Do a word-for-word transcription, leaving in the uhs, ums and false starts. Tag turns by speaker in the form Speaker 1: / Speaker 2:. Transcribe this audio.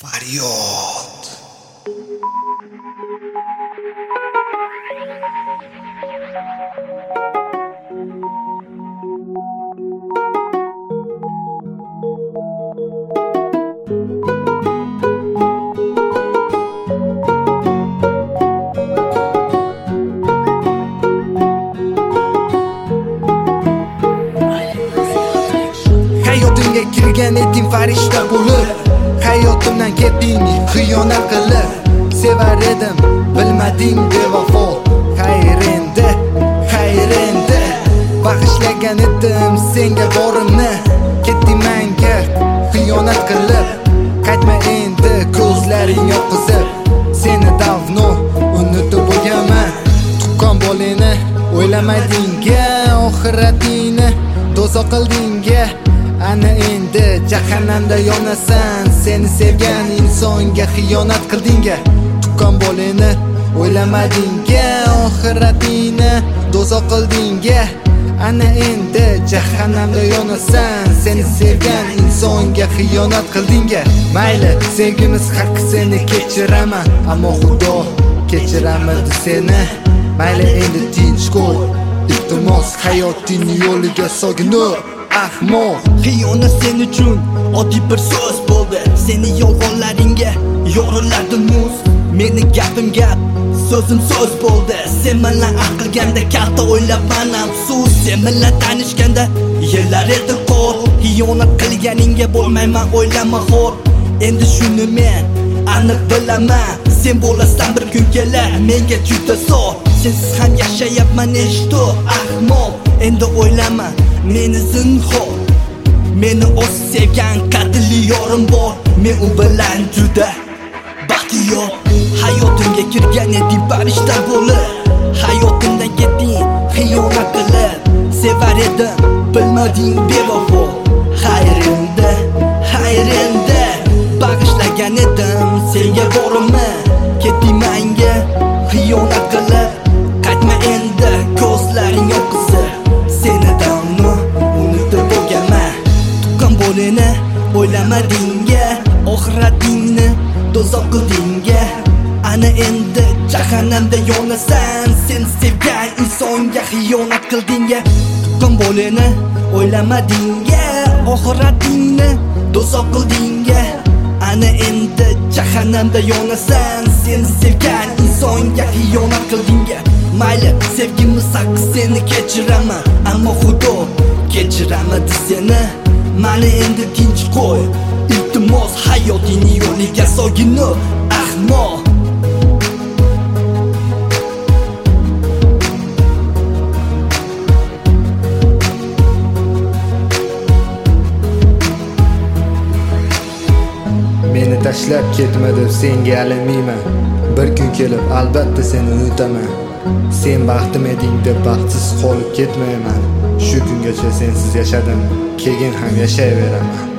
Speaker 1: Faryod. Hayotimga kirgan eding farishta bo'lib, hayotimdan ketding xiyonat qilib. Sevar edim, bilmading bevafo. Xayr endi, xayr endi, bag'ishlagan edim senga borimni. Ketding menga xiyonat qilib, qaytma endi ko'zlaring yoqizib. Seni davno unutib bo'lganman. Tuqqan bolani o'ylamadingga, oxiratingni do'zax qildingga. Ana endi jahannamda yonasan, seni sevgan insonga xiyonat qildingga. Tuqqan bolani o'ylamadingga, oxiratingni do'zax qildingga. Ana endi jahannamda yonasan, seni sevgan insonga xiyonat qildingga. Mayli, sevgimiz haqi seni kechiraman, ammo Xudo kechiramadi seni. Mayli endi tinch qo'y, iltimos hayoting yo'liga soginib. Ahmoq,
Speaker 2: xiyonat sen uchun oddiy bir so'z bo'ldi. Seni yolg'onlaringga yo'rilardi muz. Meni gapim gap, so'zim so'z bo'ldi. Sen bilan aqlganda katta o'ylabman afsus. Sen bilan tanishganda yillar edi qo'r. Xiyonat qilganingga bo'lmayman o'ylama xo'r. Endi shuni men aniq bilaman, sen bo'lasan bir kun kelar menga juda zo'r. Sensiz ham yashayapman eshtu ahmoq. Endi o'ylama meni zinhor. Meni o'z sevgan qadrli yorim bor. Men u bilan juda baxtiyor. Hayotimga kirgan eding farishta bo'lib, hayotimdan ketding xiyonat qilib. Sevar edim, bilmading bevafo. Xayr endi, xayr endi, bag'ishlagan edim senga borimni. Ketding menga xiyonat qilib, qaytma endi ko'zlaring yoqizib. Seni davno unutib bo'lganman. Tuqqan bolani o'ylamadingga, oxiratingni do'zax qildingga. Ana endi jahannamda yonasan, seni sevgan insonga xiyonat qildingga. Tuqqan bolani o'ylamadingga, oxiratingni do'zax qildingga. Ana endi jahannamda yonasan, seni sevgan insonga xiyonat qildingga. Mayli, sevgimiz haqi seni kechiraman, ammo Xudo kechiramadi seni. Mani endi tinch qo'y, iltimos hayotingni yo'liga soginib. Ahmoq,
Speaker 1: meni tashlab ketma deb senga yalinmayman. Bir kun kelib albatta seni unutaman. Sen baxtim eding deb baxtsiz qolib ketmayman. Shu kungacha sensiz yashadim, keyin ham yashayveraman.